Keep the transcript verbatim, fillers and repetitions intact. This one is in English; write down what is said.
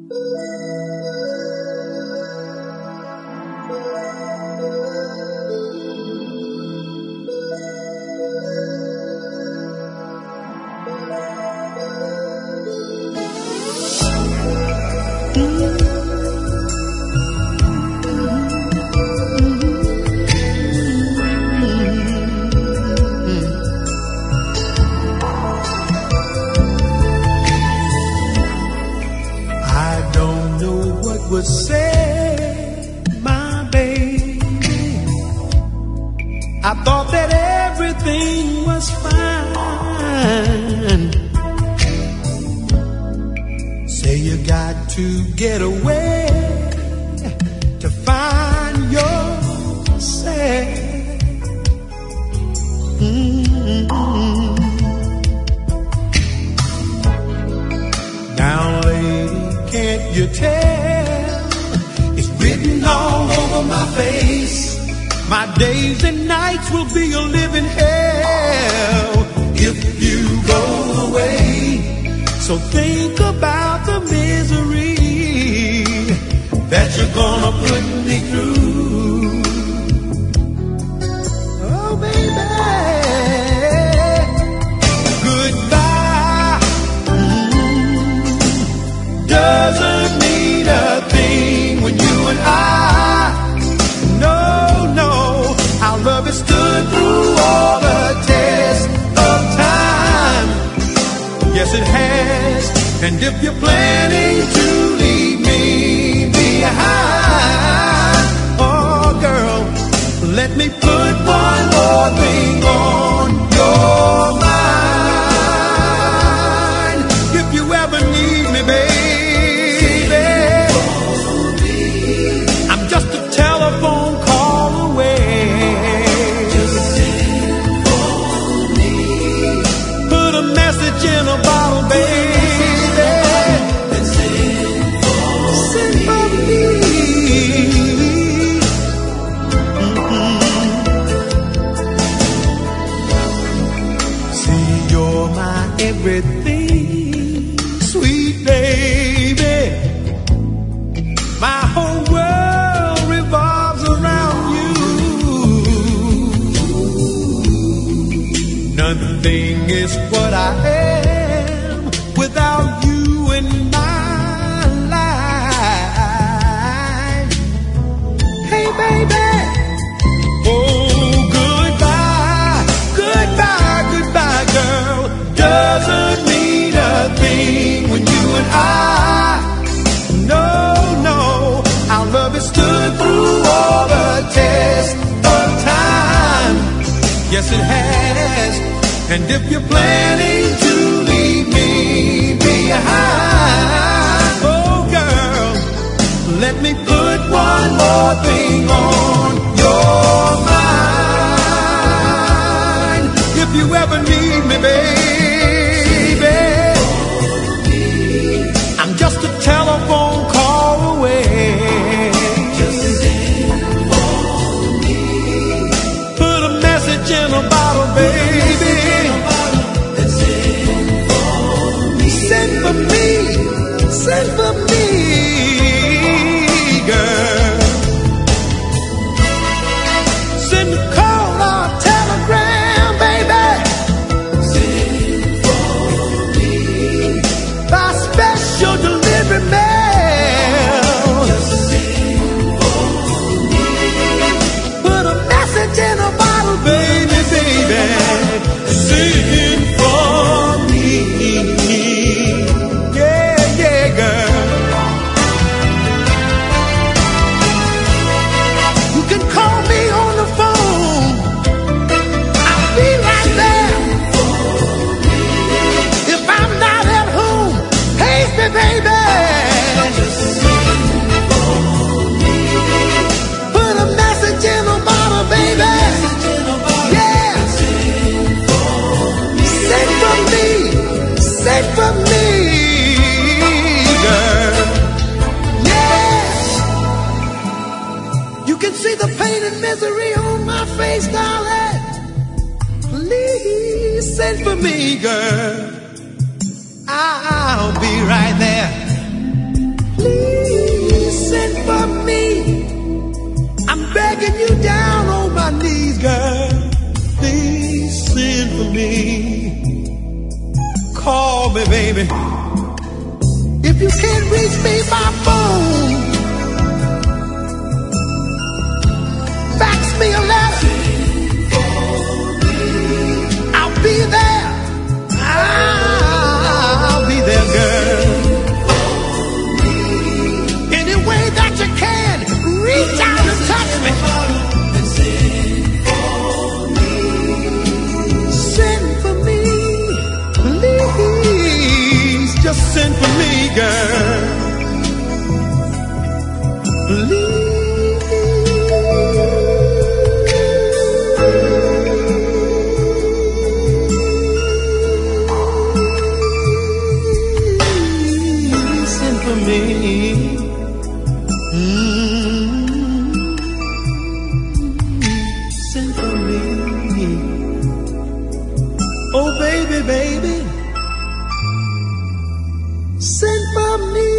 Would say, my baby, I thought that everything was fine. Say you got to get away to find yourself. Mm-hmm. Now, lady, can't you tell? Written all over my face, my days and nights will be a living hell if you go away. So think about the misery that you're gonna put me through. Oh baby, goodbye mm, doesn't mean a thing when you and I, no, no, our love has stood through all the tests of time. Yes, it has. And if you're planning to leave me behind, oh, girl, let me put one more thing on your mind. If you ever need me, baby, in a bottle, baby, and sing for me. Mm-hmm. See, you're my everything, sweet baby. My whole world revolves around you. Nothing is what I am without you in my life. Hey baby, oh goodbye, goodbye, goodbye girl, doesn't mean a thing when you and I, no, no, our love has stood through all the tests of time. Yes it has. And if you're planning to leave me behind, oh girl, let me put one more thing on your mind. If you ever need me, baby, I'm just a telephone call away. Just send for me. Put a message in a bottle, baby. Send for me, send for me, girl. Send a call or telegram, baby. Send for me by special delivery mail. Just send for me. Put a message in a bottle, baby, baby. Send for me. Baby, put a message in a bottle, baby. Yeah, send for me, send for me, girl. Yeah, you can see the pain and misery on my face, darling. Please send for me, girl. I'll be right there. baby. If you can't reach me by phone, fax me a letter. I'll be there. I'll be there, girl. Any way that you can, reach out and touch me. Send for me, please. Just send for me, girl. Please. Me. Mm-hmm. Send for me. Oh baby, baby, send for me.